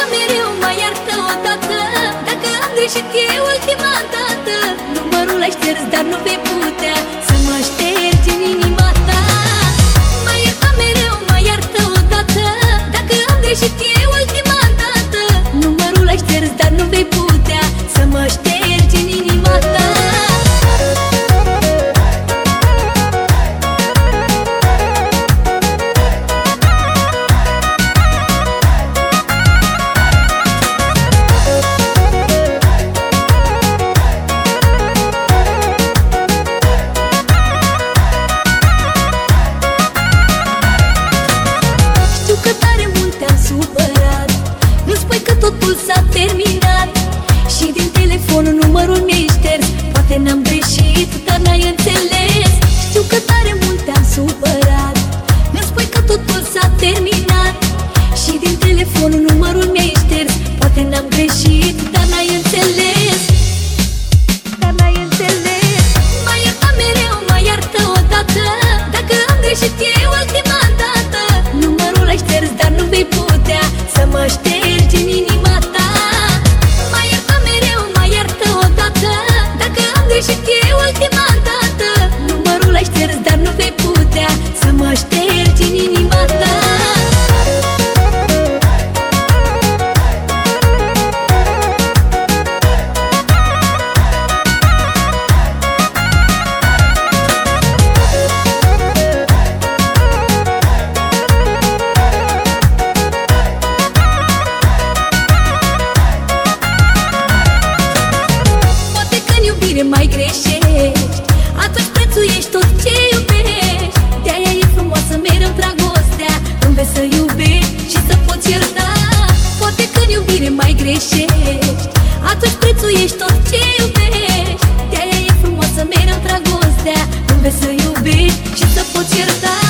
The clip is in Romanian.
mereu, mai iartă odată. Dacă am greșit e ultima dată. Numărul l-ai șters, dar nu vei putea să mă ștergi în inima ta. Mai ierta mereu, mai iartă odată. Dacă am greșit e ultima dată. Numărul l-ai șters, dar nu vei putea să mă ștergi în inima ta. Totul s-a terminat și din telefon numărul mi-ai șters. Poate n-am greșit, dar n-ai înțeles. Știu că tare mult te-am supărat. Mi-a spui că totul s-a terminat și din telefon numărul mi-ai șters. Poate n-am greșit, dar n-ai înțeles. Mai ierta mereu, mai iartă odată. Dacă am greșit e ultima dată. Numărul l-ai șters, dar nu vei putea să mă ștergi în inima ta. Mai ierta mereu, mai iartă odată. Dacă am greșit e ultima dată. Numărul l-ai șters, dar nu vei putea să mă ștergi în inima ta. Mai greșești, atunci prețuiești tot ce iubești. De-aia e frumoasă mereu dragostea, înveți să iubești și să poți ierta. Poate că în iubire mai greșești, atunci prețuiești tot ce iubești. De-aia e frumoasă mereu dragostea, înveți să iubești și să poți ierta.